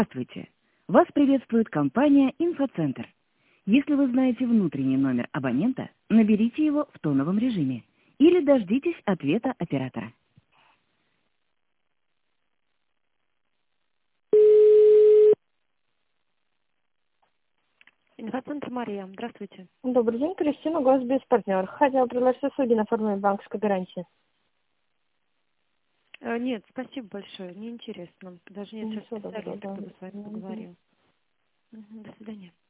Здравствуйте. Вас приветствует компания «Инфоцентр». Если вы знаете внутренний номер абонента, наберите его в тоновом режиме или дождитесь ответа оператора. Инфоцентр Мария. Здравствуйте. Добрый день, Кристина, Госбезпартнер. Хотела предложить услуги на форме банковской гарантии. Нет, спасибо большое. Неинтересно. Даже нет сейчас Всего доброго, специалиста, да. кто бы с вами поговорил. До свидания.